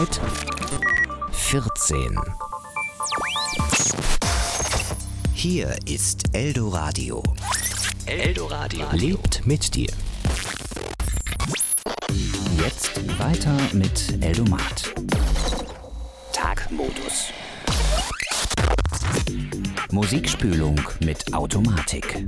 Zeit 14. Hier ist Eldoradio. Eldoradio lebt mit dir. Jetzt weiter mit Eldomat. Tagmodus. Musikspülung mit Automatik.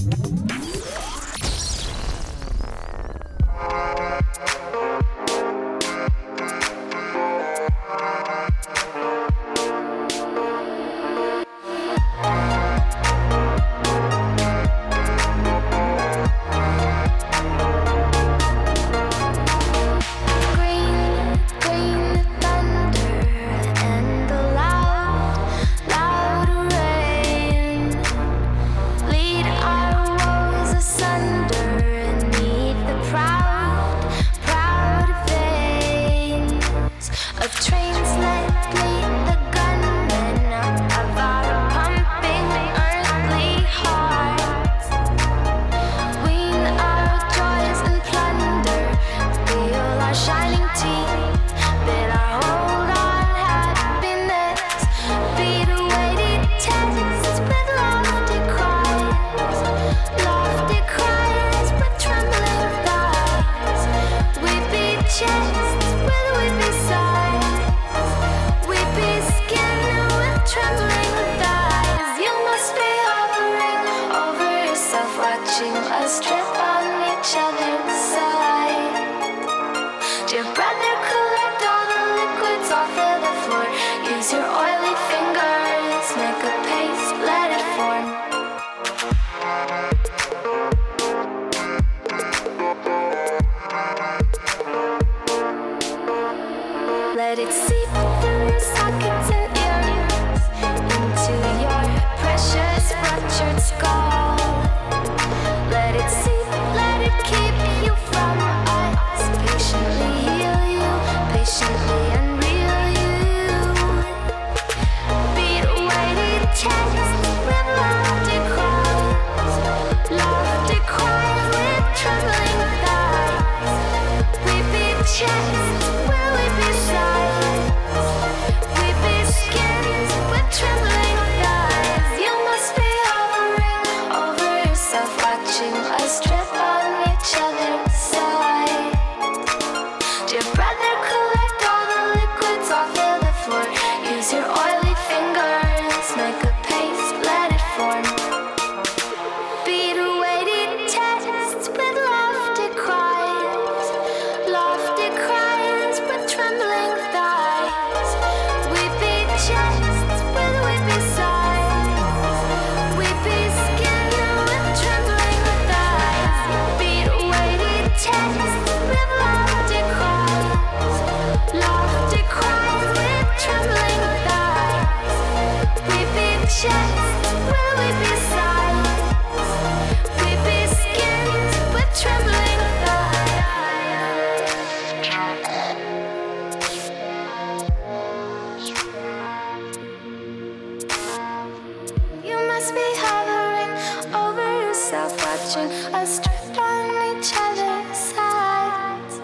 Let it seep through sockets and ears into your precious fractured skull. Let it seep, let it keep you from us. Patiently heal you, patiently unreal you. Beat away the text with lofty cries with trembling thighs. We beat chests, will we be silent? We beat skins with trembling thighs. You must be hovering over yourself, watching us drip on each other's side. Dear brother, collect all the liquids off of the floor. Use your oily fingers, make a paste, let it form. Beat away the tests with lofty cries with trembling thighs. We beat chests with weepy sighs. We beat skin with trembling thighs. Beat away the tests with lofty cries with trembling thighs. We beat chests with weepy sighs. We beat skins with trembling thighs. You must be hovering over yourself, watching us drift on each other's sides.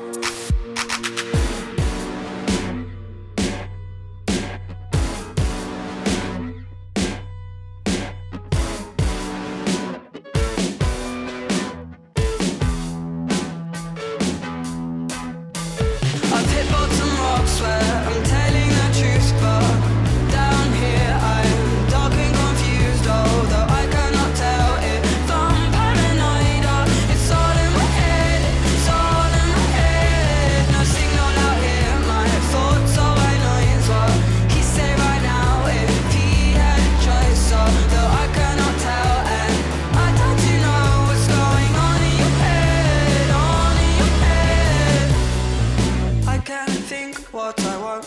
I've hit bottom rocks where I'm telling the truth, but down here I'm dark and confused. Although I cannot tell if I'm paranoid or it's all in my head. It's all in my head. No signal out here, my thoughts all I know is what he say right now if he had a choice. Although I cannot tell, and I don't know what's going on in your head, on in your head. I can't think what I want.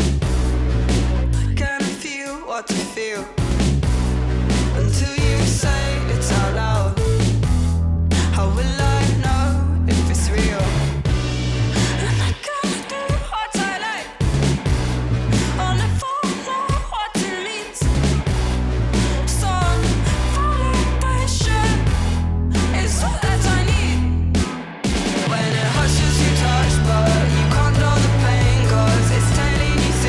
I can't feel what I feel until you say it out loud. How will I know if it's real? And I can't do what I like. I'll never know what it means. Some validation is all that I need. When it hushes you touch, but you can't know the pain, 'cause it's telling you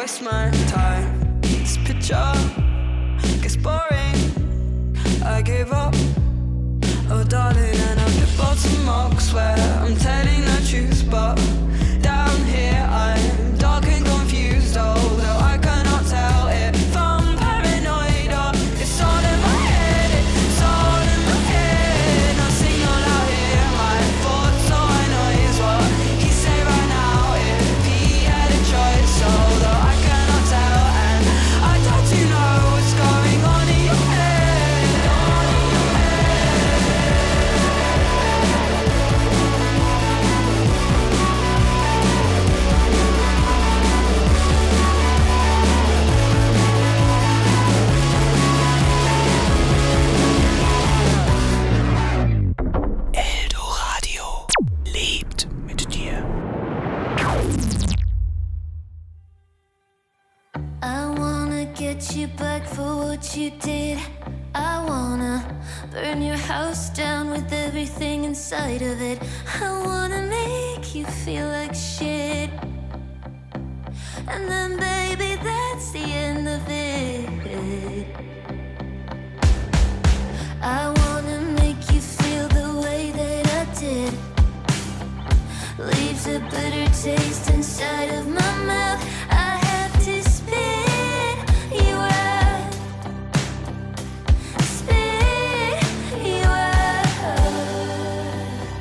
waste my time. This picture gets boring, I give up. Oh darling, and I've hit bottom marks where I'm telling the truth, but down here I'm dark and confused, although I cannot tell if I'm paranoid or it's all in my head, it's all in my head. I sing all out here, my thoughts, so I know is what he say right now if he had a choice, although I cannot tell, and I don't you know what's going on in your head. Eldoradio lebt mit dir. I wanna get you back for what you did. I wanna burn your house down with everything inside of it. I wanna make you feel like shit. And then baby, that's the end of it. I wanna make you feel the way that I did. Leaves a bitter taste inside of my mouth. I have to spit you out. Spit you out.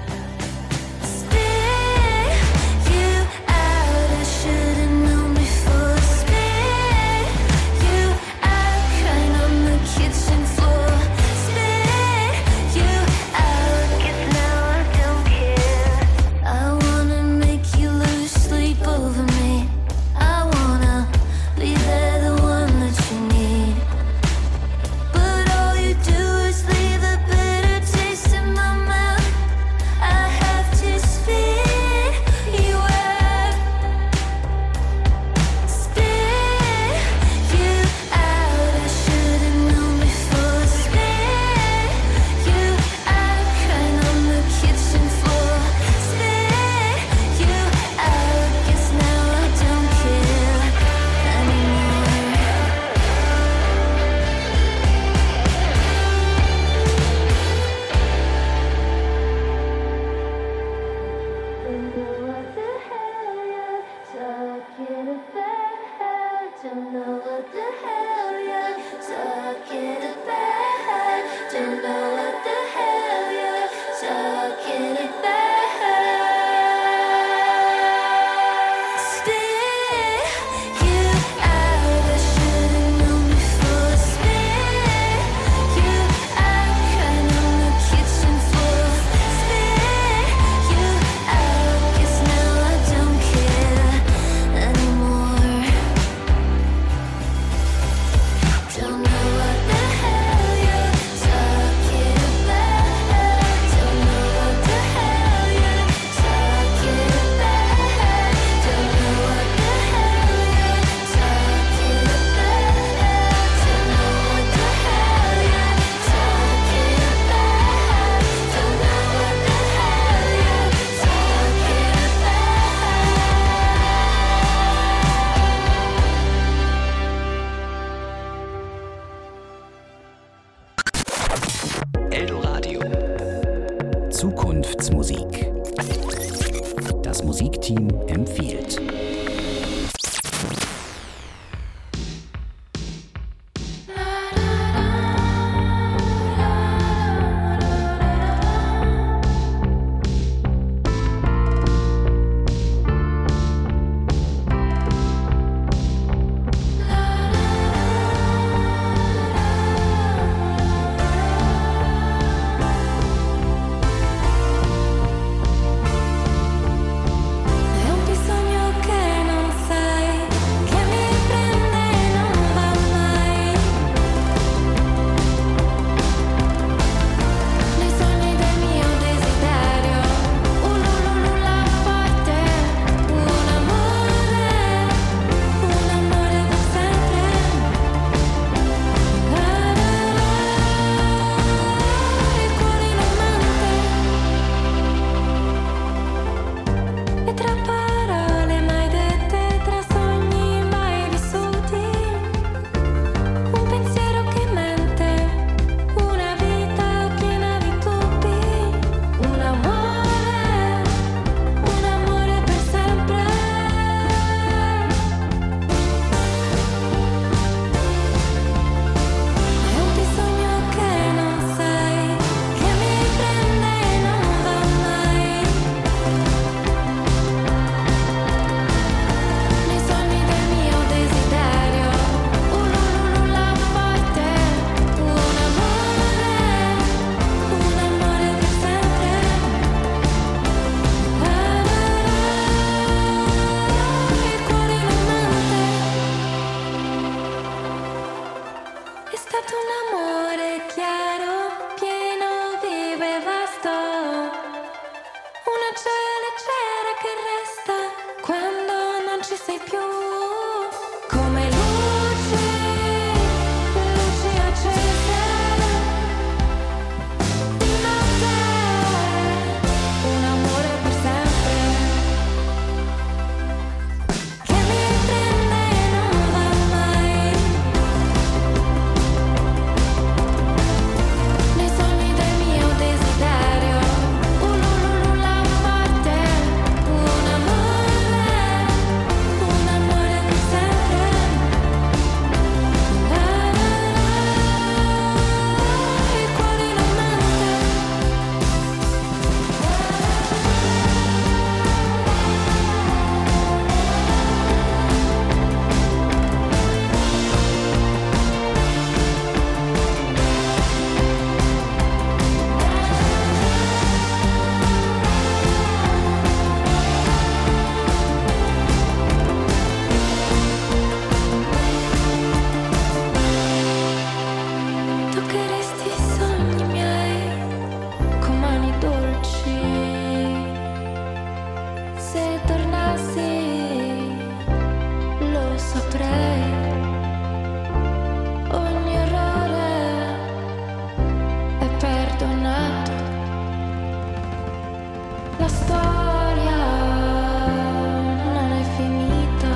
Spit you out. I should've known before. Spit you out. Crying on the kitchen floor. Spit you out. 'Cause now I don't care. I wanna make you lose sleep over me. I wanna be there, the one that you need. But all you do is leave a bitter taste in my mouth. I have to spit you out. Spit you out. I should've known before. Spit you out. Crying on the kitchen floor. Spit you out. Guess now I don't care anymore. Don't know what the hell you're talking about. Don't know what the hell you're talking about. Don't know what the hell you're talking about. Spit you out. I should've known before. Spit you out. Crying on the kitchen floor. Spit you out. Guess now I don't care anymore. Don't know what the hell you're talking about. Don't know what the hell you're talking about. Don't know what the hell you're talking about. Don't know what the hell you're talking about. Don't know what the hell you're Eldoradio. Zukunftsmusik. Das Musikteam empfiehlt. È un bisogno che stato un amore chiaro, pieno, vivo e vasto. Una gioia leggera che resta quando non ci sei più. Come luci, luci accese di notte, un amore per sempre che mi prende e non va mai. Nei sogni del mio desiderio, ululula forte, un amore per sempre. Il cuore non mente. Toccheresti i sogni miei con mani dolci. Se tornassi lo saprei. Ogni errore è perdonato. La storia non è finita.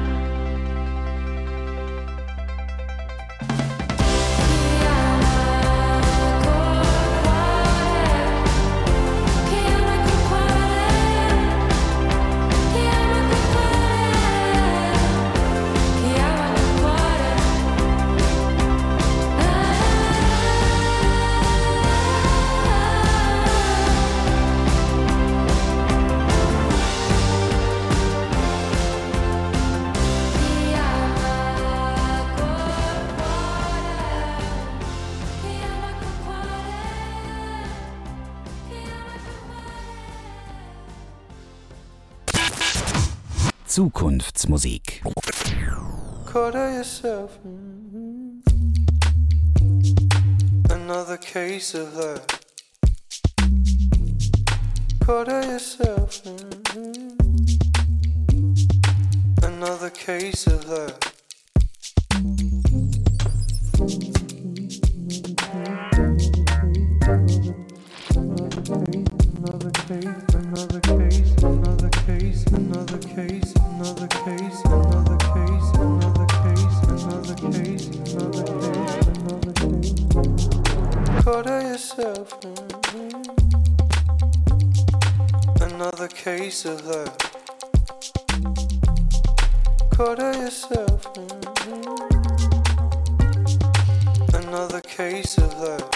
Chi ama col cuore, chi ama col cuore, chi ama col cuore, chi ama col cuore. Chi ama col cuore, chi ama col cuore, chi ama col cuore. Zukunftsmusik. Quarter yourself. Another case of that. Quarter yourself. Another case of that. Another case, another case, another case, another case, another case, another case, another case, another case, another case, another case. Quarter yourself. Another case of that. Quarter yourself. Another case of that.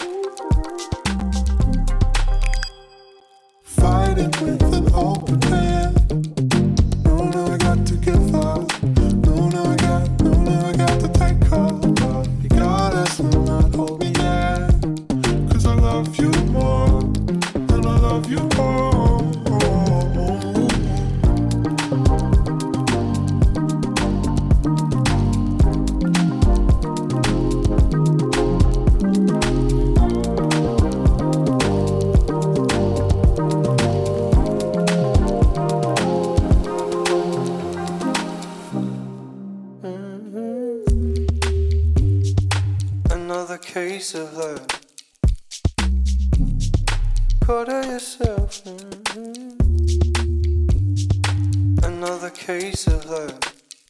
Fighting with an open hand. No, no, I got to give up. No, no, I got to take cover. Regardless, will not hold me back. 'Cause I love you more, and I love you more. Another case of that. Quarter yourself. Another case of that.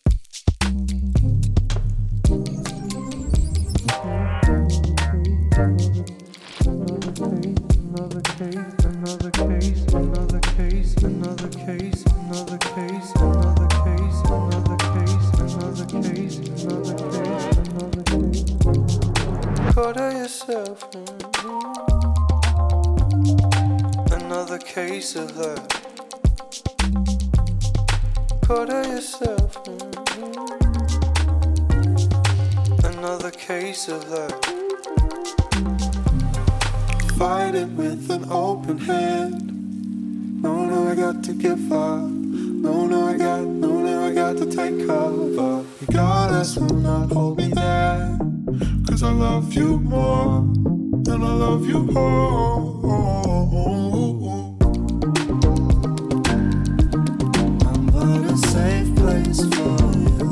Another case, another case, another case, another case, another case, another case, another case, another case, another case, another case. Quarter yourself. Another case of that. Quarter yourself. Another case of that. Fight it with an open hand. No, no, I got to give up. No, no, I got to take cover. Regardless, will not hold me there. 'cause I love you more, and I love you all. What a safe place for you.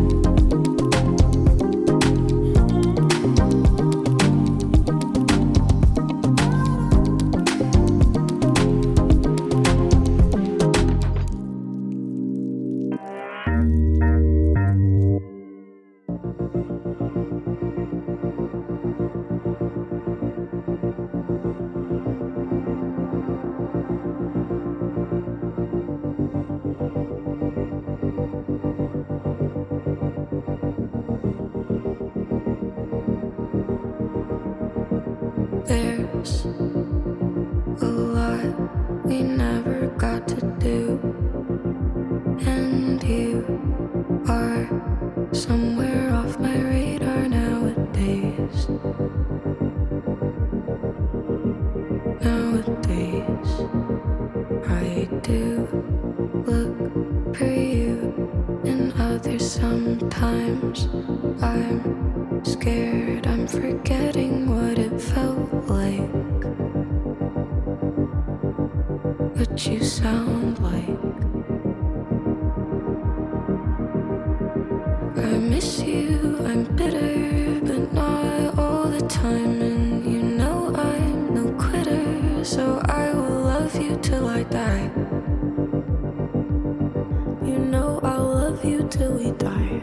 There's a lot we never got to do, and you are somewhere off my radar nowadays. Nowadays, I do look for you in others sometimes. I'm scared I'm forgetting what it felt like, what you sound like. I miss you, I'm bitter, but not all the time. And you know I'm no quitter, so I will love you till I die. You know I'll love you till we die.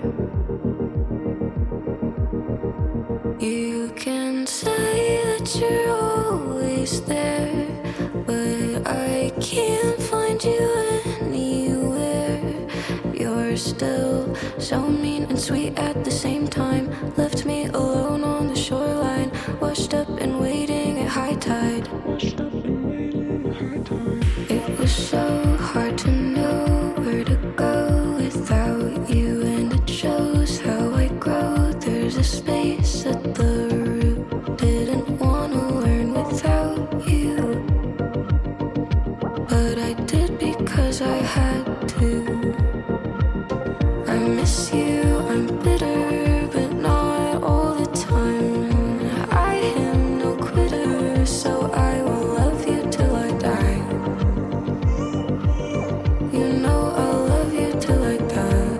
You can say that you're always there, but I can't find you anywhere. You're still so mean and sweet at the same time. Left me alone on the shoreline, washed up and waiting at high tide. It was so hard to know where to go without you, and it shows how I grow. There's a space at the root, didn't wanna learn without you, but I did because I had to. I miss you, I'm bitter, but not all the time. I am no quitter, so I will love you till I die. You know I'll love you till I die.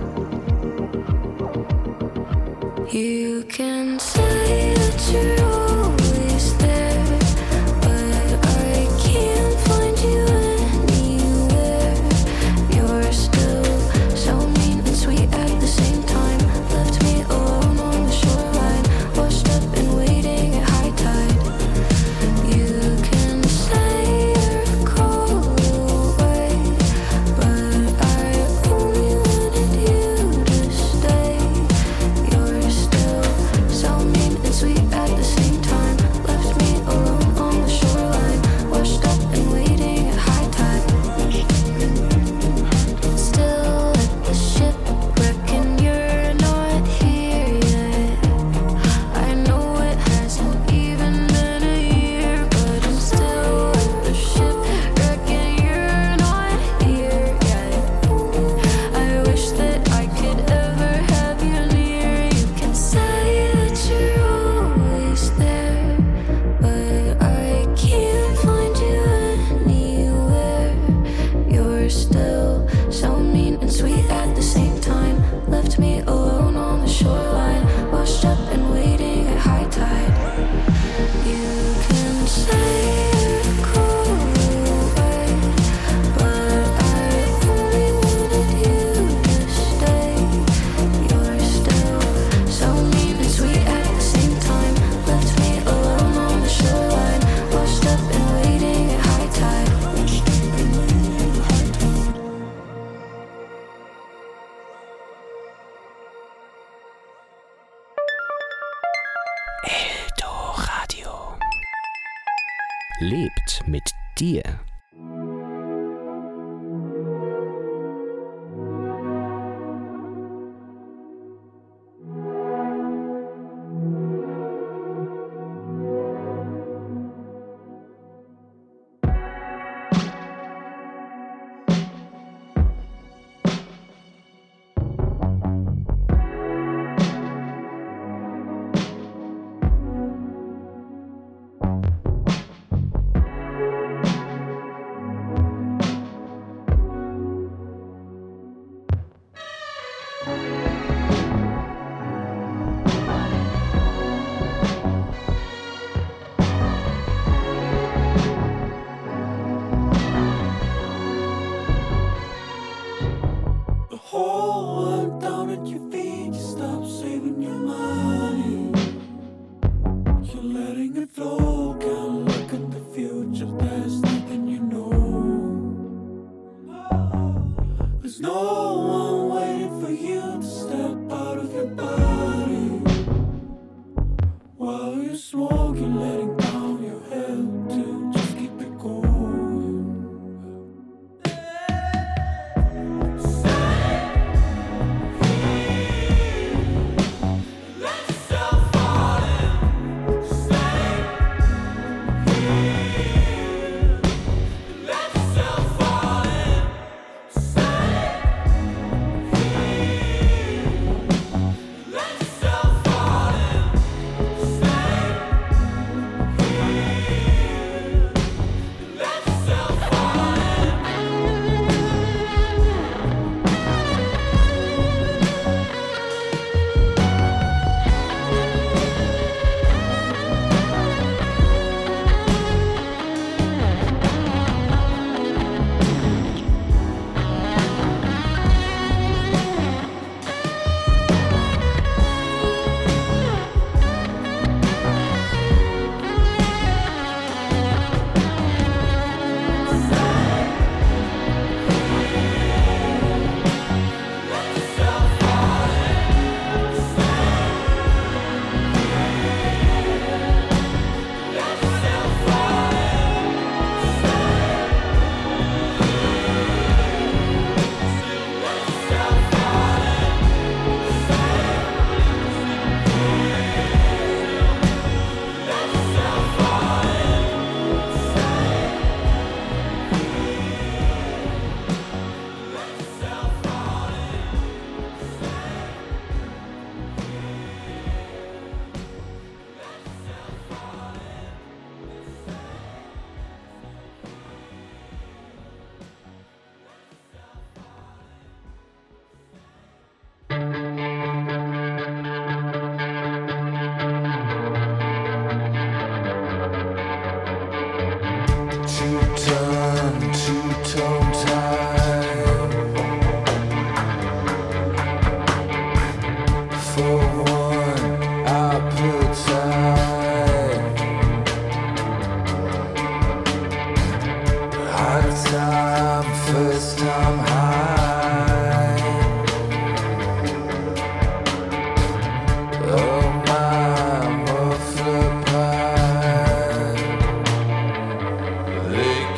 You can say that you're always there, but I can't find you anywhere. You're still so mean and sweet at the same time. Left me alone on the shoreline, washed up and waiting at high tide. You can say you're a call away, but I only wanted you to stay. You're still so mean and sweet at the same time. Left me alone on the shoreline, washed up and waiting at high tide. Still at the shipwreck and you're not here yet. I know it hasn't even been a year, but I'm still at the shipwreck and you're not here yet. I wish that I could ever have you near. You can say that you're always there, but I can't find you anywhere. You're still so mean and sweet at the same time. Left me alone on the shoreline, washed up and waiting at high tide. You can say you're call away, but I only wanted you to stay. You're still so mean and sweet at the same time. Left me alone on the shoreline, washed up and waiting at high tide. Eldoradio. Lebt mit dir. while you're smoking, letting down your head to just keep it going. Let yourself fall in. Stay here. Let yourself fall in. Stay here. Let yourself fall in. Stay here. Let yourself fall in. Two-tone time for one appetite. Hard time, first time high. Oh my muffler pie. They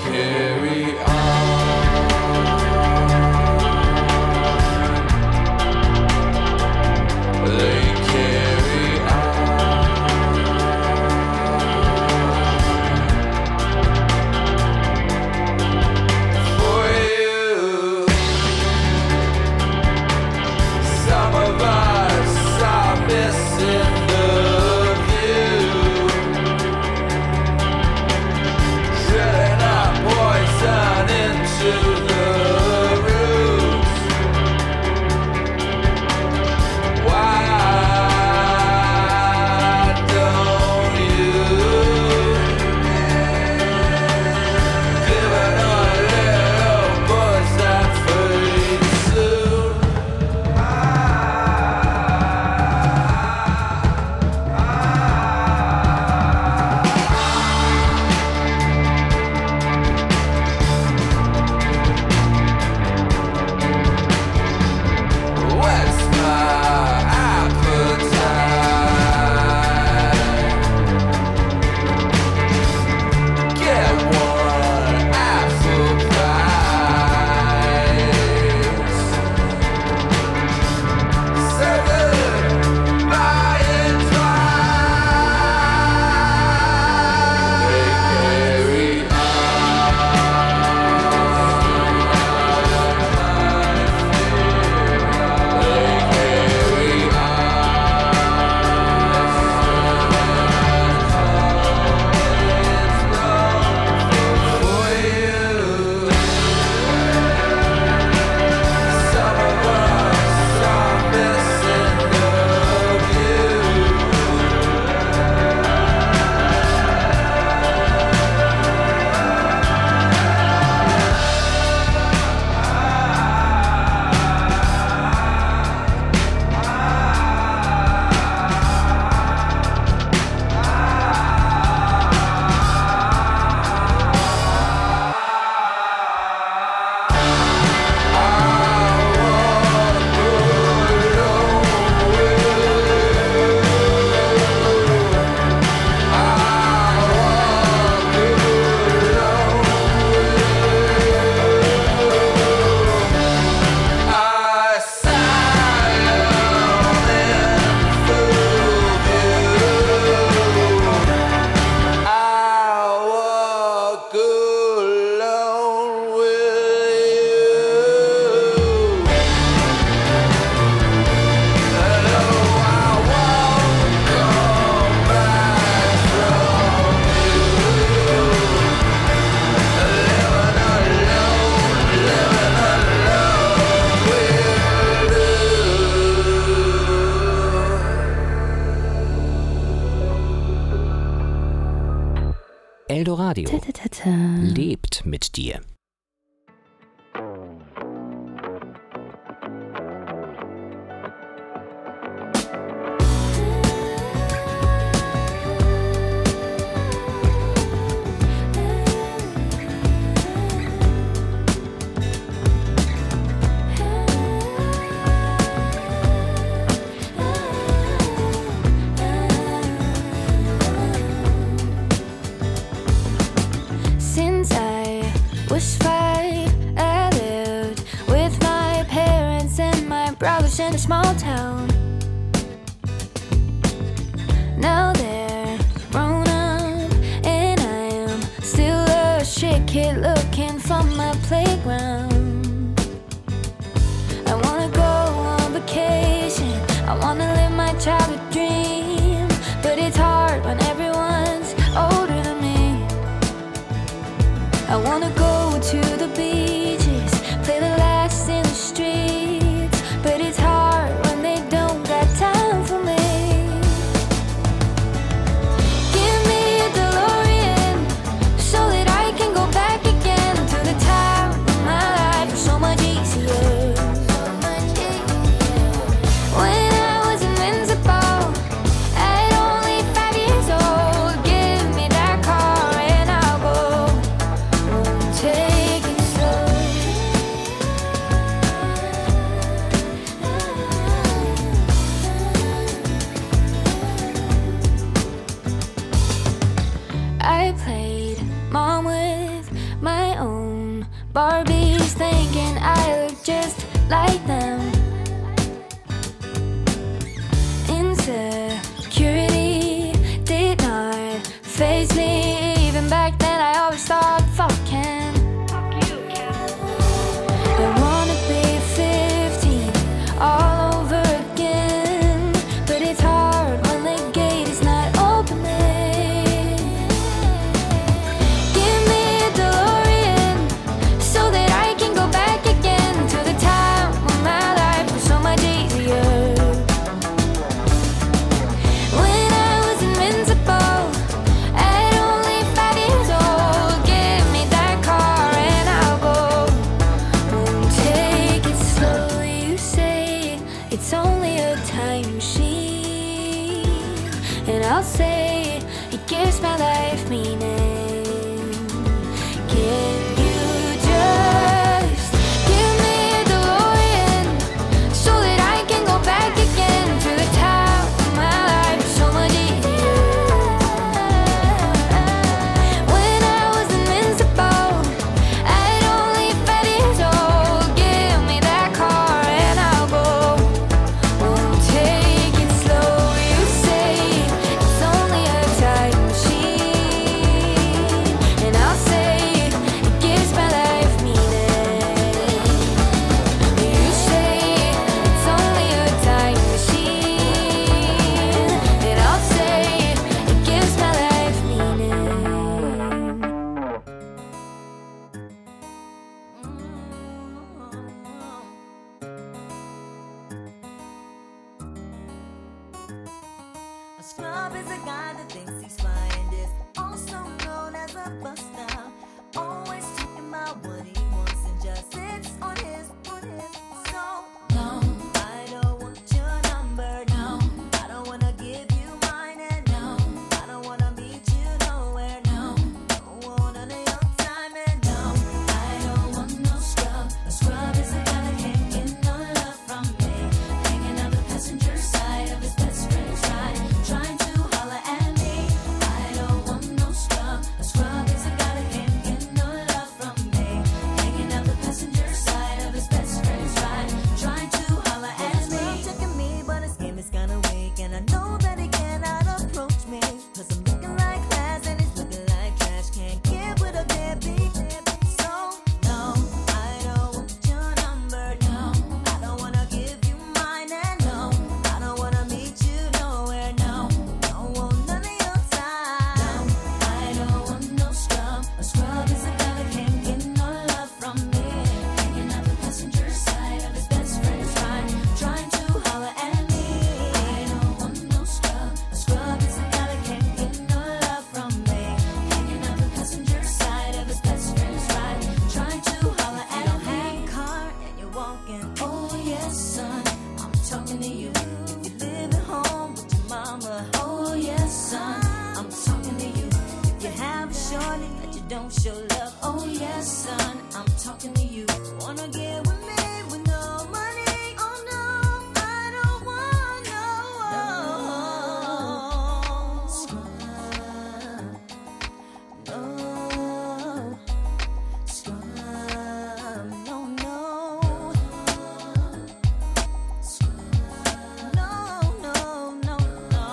Eldoradio Ta-ta-ta-ta. lebt mit dir. Since I was 5, I lived with my parents and my brothers in a small town. Now they're grown up, and I am still a shit kid looking for my playground. I wanna go on vacation, I wanna live my childhood dream, but it's hard when everyone's older than me. I wanna go to the beaches, play the last in the streets, but it's hard when they don't got time for me. Give me a DeLorean so that I can go back again to the time when my life was so much easier. When I was invincible, at only 5 years old, give me that car and I'll go. Take it slow. I played mom with my own Barbies, thinking I look just like them. Insecurity did not faze me. Even back then I always thought, fuck Ken. I wanna be 15 all over again, but it's hard when the gate is not opening. Give me a DeLorean so that I can go back again to the time when my life was so much easier. When I was invincible, at only 5 years old, give me that car and I'll go. Take it slow, you say it's only a time machine, and I'll say it gives my life meaning. Can you just give me a DeLorean so that I can go back again to the time when my life was so much easier? When I was invincible, at only 5 years old, give me that car and I'll go. Won't take it slow, you say it's only a time machine, and I'll say it gives my life meaning. You say it's only a time machine, and I'll say it gives my life meaning. A scrub is a guy that thinks he's flying, is also known as a buster. Always talking about what he wants and just sits on his. So, no, I don't want your number, no. I don't wanna give you mine, and no, I don't wanna meet you nowhere, no. Don't want none of your time, and no, I don't want no scrub. A scrub is a guy that can't get no love from me. Hanging on the passenger side of his best friend's ride, trying to holler at me. I don't want no scrub. A scrub is a guy don't show love. Oh yes, son, I'm talking to you. Wanna get with me with no money? Oh no, I don't want no scrub. No scrub. No, no. No, no, no, no.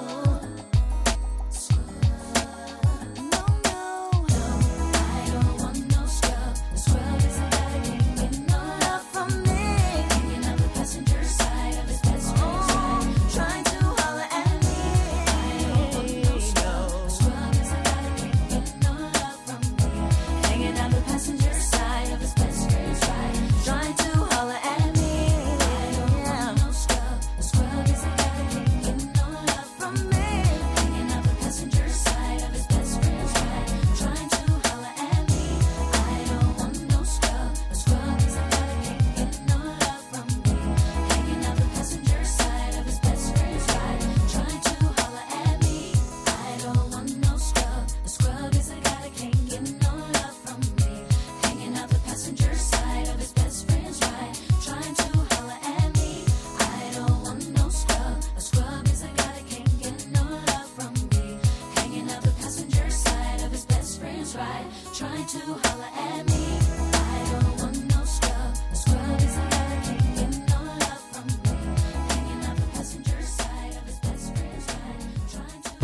No, no. I don't want no scrub. A scrub is a guy that can't get no love from me. Hanging out the passenger side of his best friend's ride, trying to holler at me. I don't want no scrub. A scrub is a guy that can't get no love from me. Hanging out the passenger side of his best friend's ride, trying to holler at me. I don't want no scrub. A scrub is a guy that can't get no love from me. Hanging out the passenger side of his best friend's ride, trying to holler at me. I don't want no scrub. A scrub is a guy that can't get no love from me. Hanging out the passenger side of his best friend's ride, trying to holler at me. I don't want no scrub. A scrub is a guy that can't get no love from me. Hanging out the passenger side of his best friend's ride, trying to holler at me. I don't want no scrub. A scrub is a guy that can't get no love from me. Hanging out the passenger side of his best friend's ride, trying to holler at me. I don't want no scrub. A scrub is a guy that can't get no love from me. Hanging out the passenger side of his best friend's ride, trying to.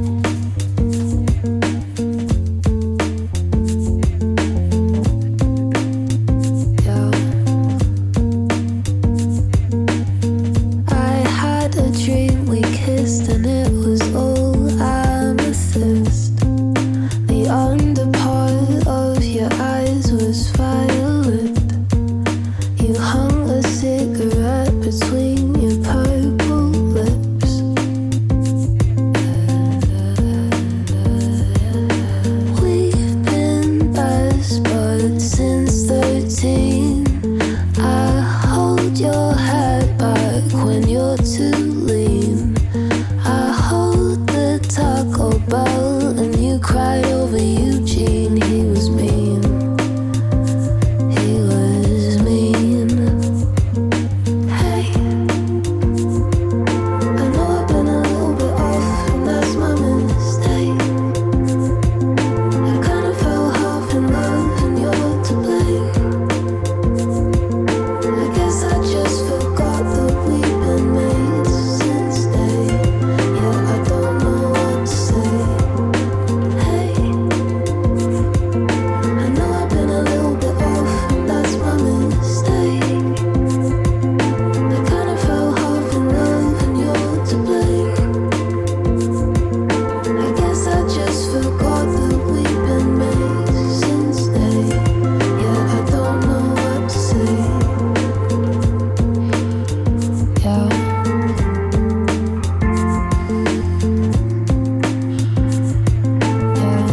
I had a dream we kissed and it was all amethyst. The underpart of your eyes was violet. You hung a cigarette between your purple lips. We've been best buds since 13. I hold your head back when you're too lean. I hold the Taco Bell and you cried over Eugene. He was mean. He was mean. Hey, I know I've been a little bit off, and that's my mistake. I kinda fell half in love, and you're to blame. I guess I just forgot that we've been made since day. Yeah, I don't know what to say. Hey, I know I've been a little bit off, and that's my mistake. I kinda fell half in love, and you're to blame. I guess I just forgot that we've been made since day. Yeah, I don't know what to say. Yeah. Yeah.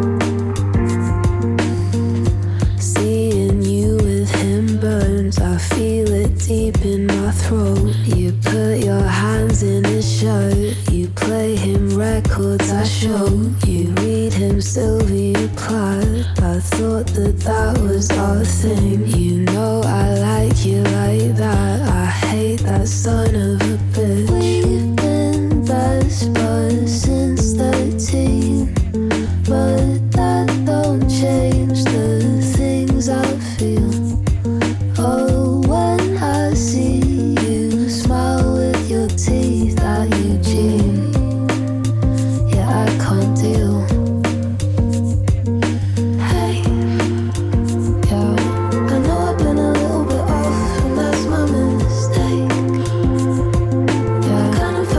Seeing you with him burns, I feel it deep in my throat. You put your hands in his shirt, you play him records I showed you, read him Sylvia Plath. I thought that that was our thing. You know I like you like that. I hate that son of a bitch. We've been best buds since 13, but that don't change the things I feel. Oh, when I see you smile with your teeth at Eugene, yeah, I can't deal. Hey, yeah, I know I've been a little bit off, and that's my mistake. Yeah, I kinda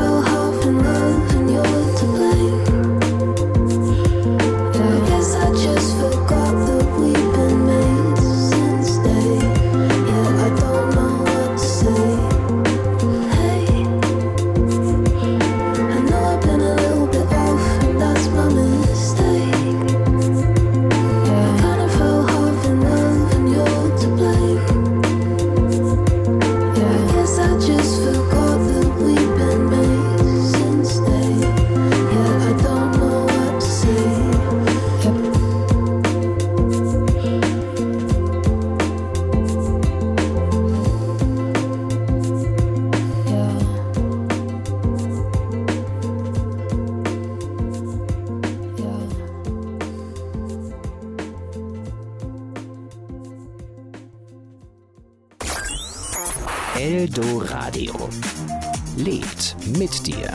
Eldoradio. Lebt mit dir.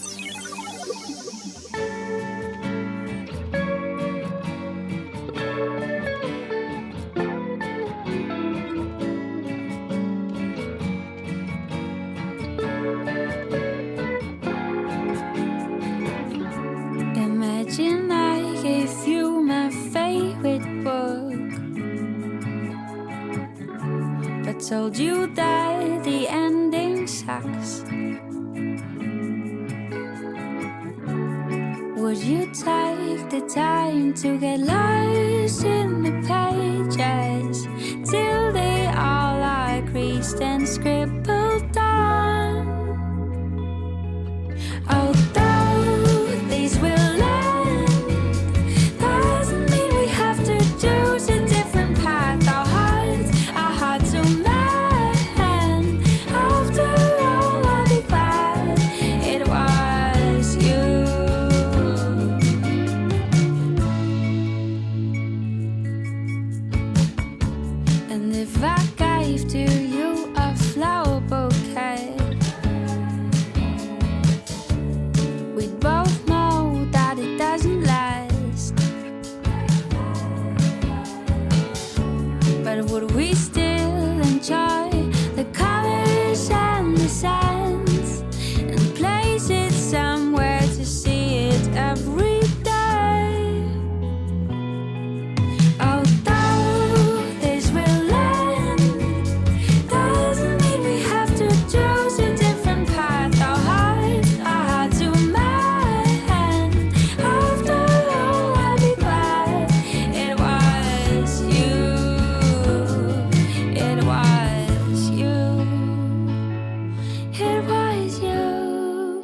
Imagine I gave you my favorite book, but told you that the ending sucks. Would you take the time to get lost in the pages till they all are creased and scribbled on? Although these will end, doesn't mean we have to choose a different path. Our hearts are hard to mend. After all, I'll be glad it was you. And if I gave to you a flower bouquet, we'd both know that it doesn't last. But would we still enjoy the colors and the scents and place it somewhere to see it every day? Although this will end, doesn't mean we have to choose a different path. Our hearts are hard to mend. After all, I'll be glad it was you. It was you. It was you.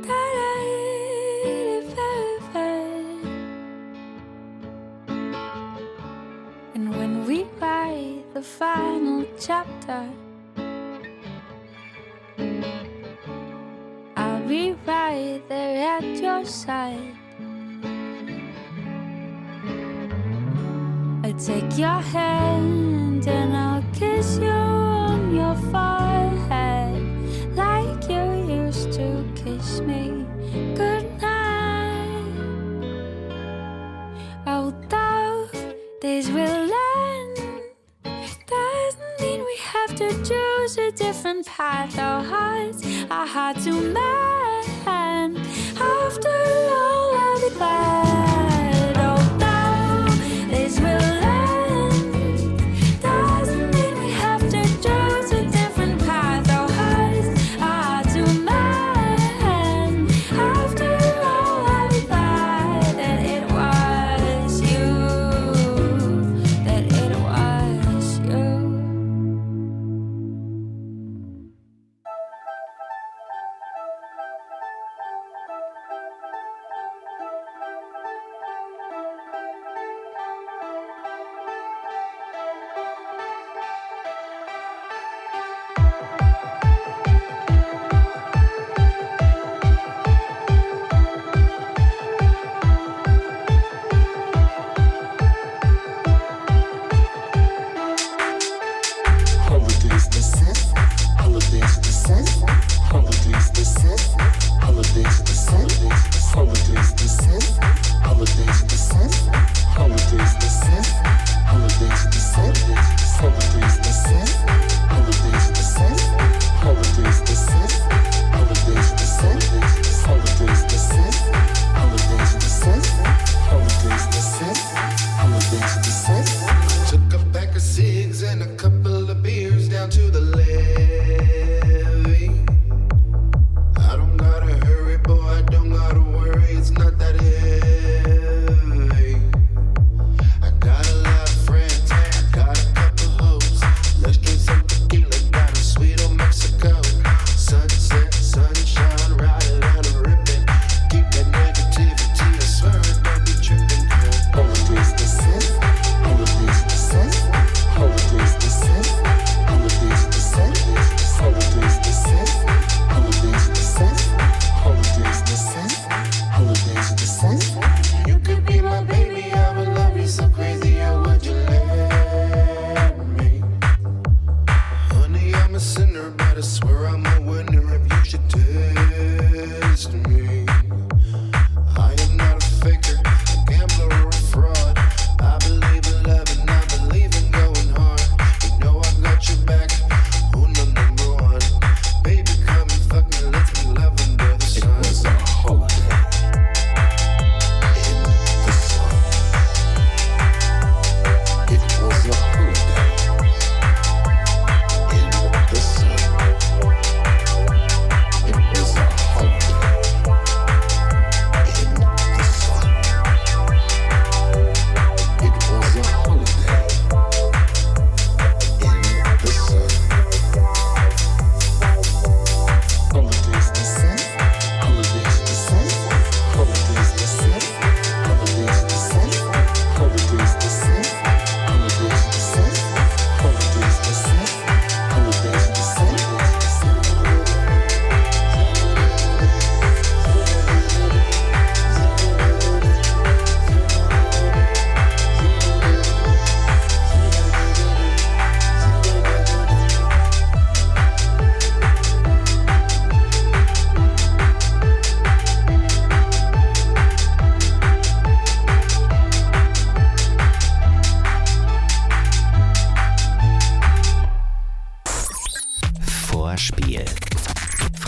And when we write the final chapter, I'll be right there at your side. I'll take your hand and I'll kiss you on your forehead like you used to kiss me goodnight. Although this will end, doesn't mean we have to choose a different path. Our hearts are hard to mend. After all, I'll be glad. Although this will end, doesn't mean we have to choose a different path. Our hearts are hard to mend. After all, I'll be glad that it was you. That it was you.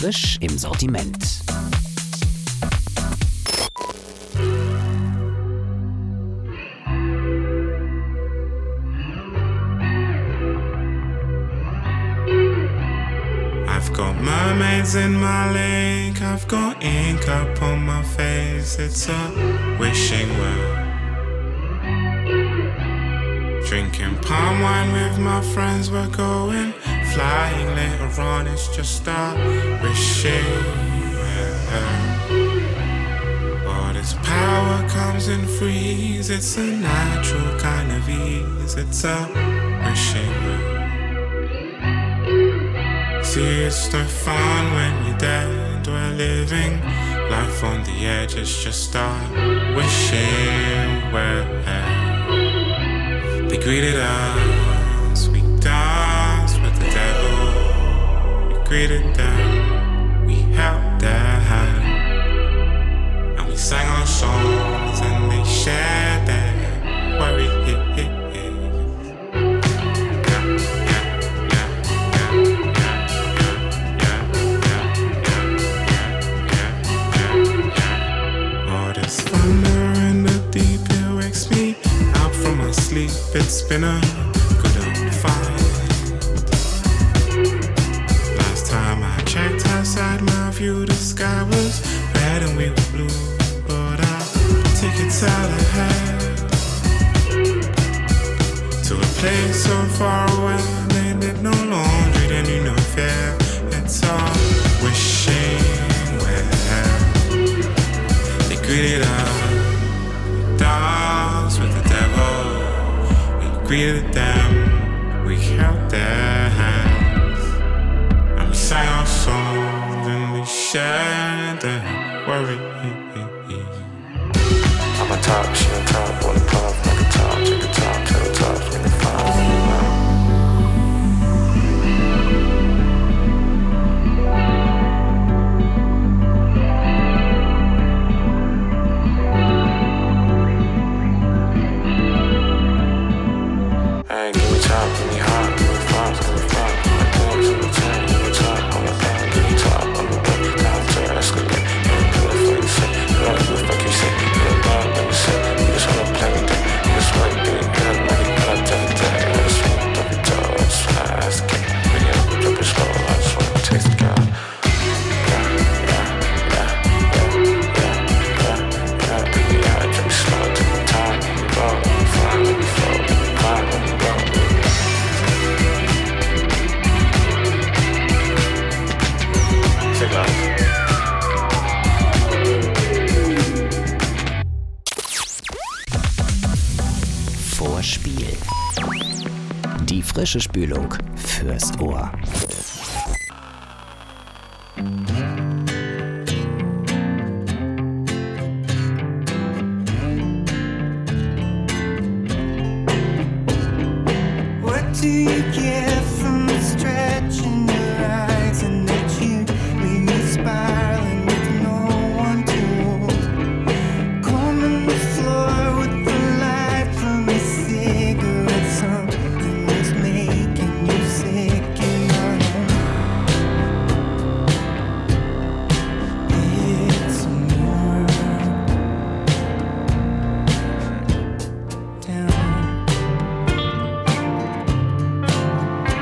Frisch im Sortiment. I've got mermaids in my lake, I've got ink up on my face. It's a wishing well. Drinking palm wine with my friends, we're going flying later on. It's just a wishing well. All this power comes in threes, it's a natural kind of ease. It's a wishing well. See, it's no fun when you're dead. We're living life on the edge. It's just a wishing well. They greeted us, we danced with the devil. We greeted them, we held their hand, and we sang our songs and they shared their worry. Sleep, it's been a good old fight. Last time I checked outside my view, the sky was red and we were blue. But I'll take it out ahead to a place so far away. They did no laundry, they knew no fear. It's all wishing well. They greeted us, danced with the devil. Greeted them, we held their hands, and we sang our songs and we shared their worry. I'm a top, she on top, wanna pop like a top, take a top, tell the top, make me fine. Vorspiel. Die frische Spülung fürs Ohr. What do you get from stretching your eyes and that you leave me spiraling with no one to hold? Combing the floor with the light from a cigarette. Something was making you sick in my home. It's more down.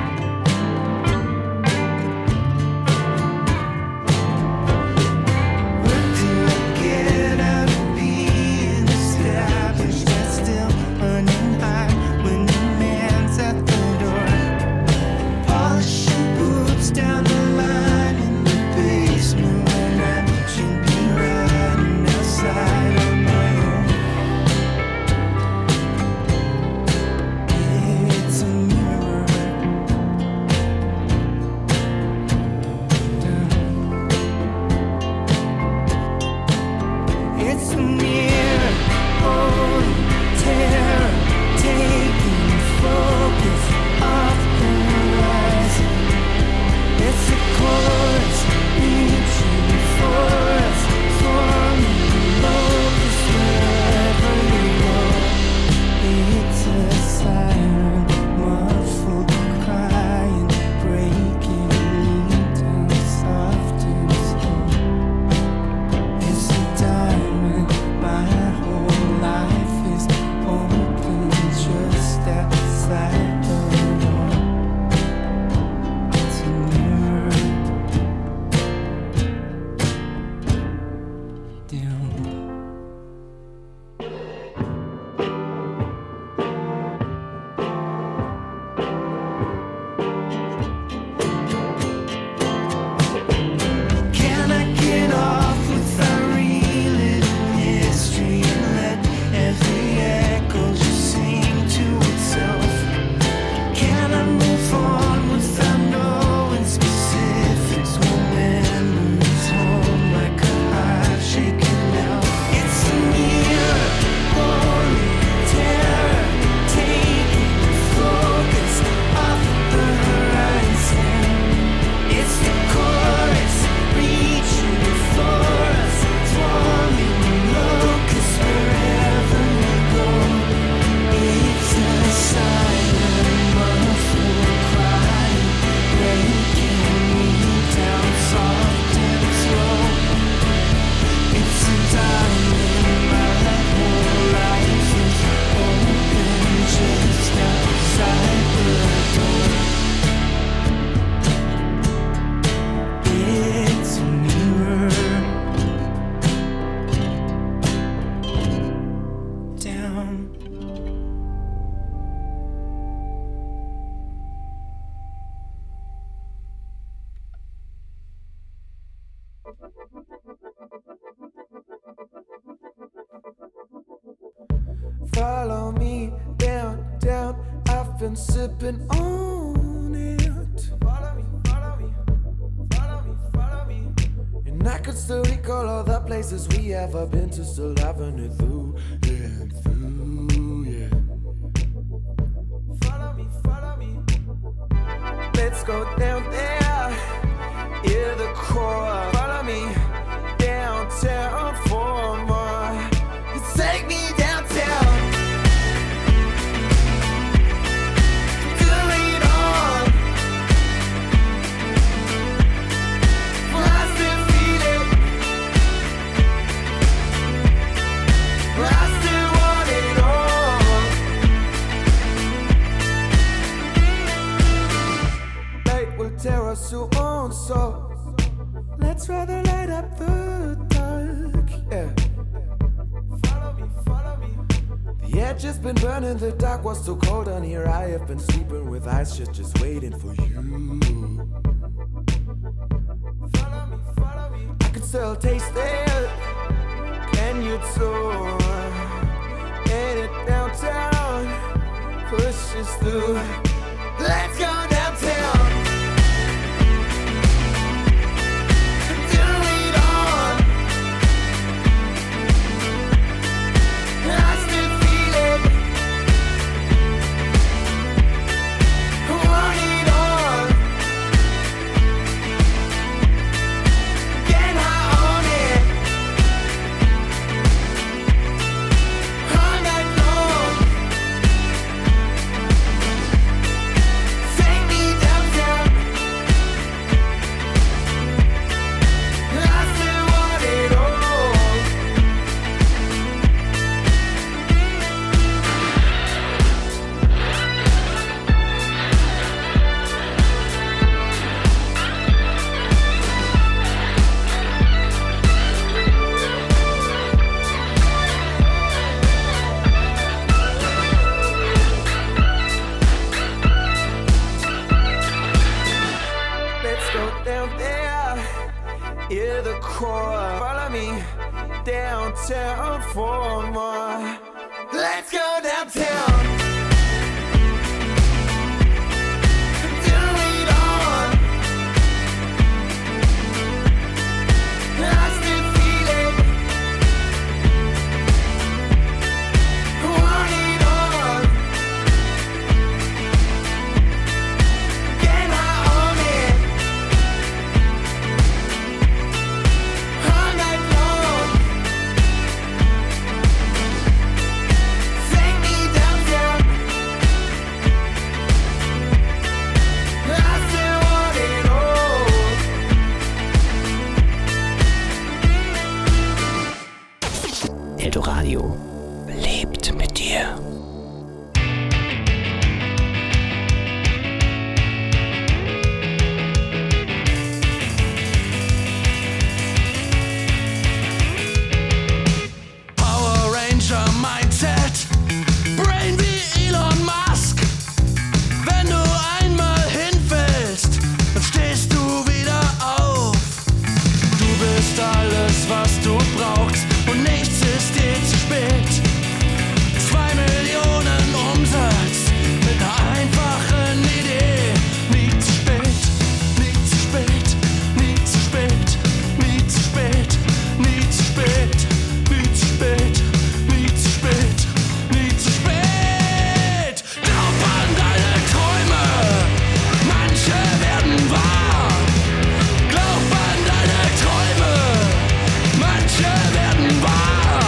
Follow me down, down. I've been sipping on it. Follow me, follow me, follow me, follow me. And I could still recall all the places we ever been to, still having it through, yeah, through, yeah. Follow me, follow me. Let's go down there, near the core. Follow me downtown for more. Take me downtown. Do it all. I still feel it. I still want it all. Light will tear us soon, so let's rather light up the dark. Yeah. The edge has been burning, the dark was too cold on here. I have been sleeping with eyes shut, just waiting for you. Follow me, I can still taste it. Can you too? Get it downtown, push us through. Let's go downtown. Do it all. I still feel it. Want it all. Get high on it. All night long. Take me downtown. I still want it all. Let's go down there, near the core. Follow me downtown for more. Let's go downtown. Do it all. I still feel it. Want it all. Get high on it. All night long. Take me downtown. I still want it all. Eldoradio lebt mit dir. Power Ranger Mindset, Brain wie Elon Musk. Wenn du einmal hinfällst, dann stehst du wieder auf. Du bist alles, was du brauchst und nichts ist dir zu spät. 2 Millionen Umsatz mit einer einfachen Idee. Nie zu spät, nie zu spät, nie zu spät, nie zu spät, nie zu spät, nie zu spät, nie zu spät, nie zu spät. Glaub an deine Träume, manche werden wahr. Glaub an deine Träume, manche werden wahr.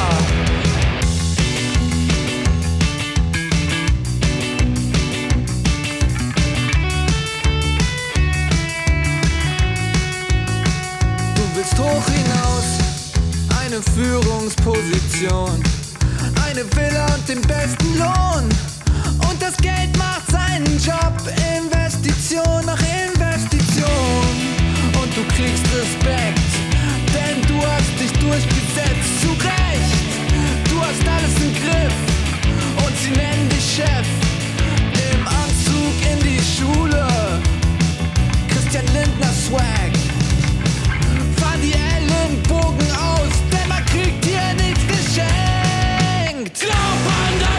Du willst hoch hinaus, eine Führungsposition, eine Villa und den besten Lohn. Und das Geld macht seinen Job, Investition nach Investition. Und du kriegst Respekt, denn du hast dich durchgesetzt, zu Recht. Du hast alles im Griff und sie nennen dich Chef. Im Anzug in die Schule, Christian Lindner Swag. Fahr die Ellenbogen aus, denn man kriegt hier nichts geschenkt. Glaub an deine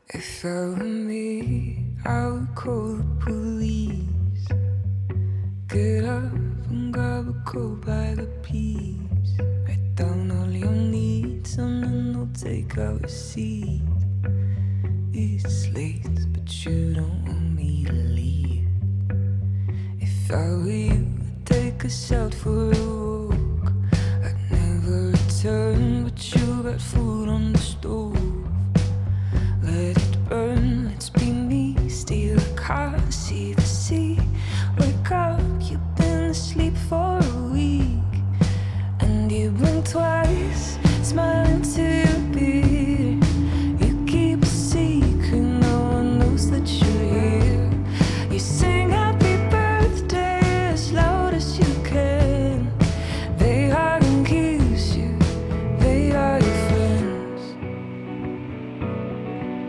If I were me, I would call the police. Get up and grab a cold bag of peas. Write down all your needs and then I'll take our receipt. It's late, but you don't want me to leave. If I were you, I'd take us out for a walk. I'd never return, but you got food on the stove.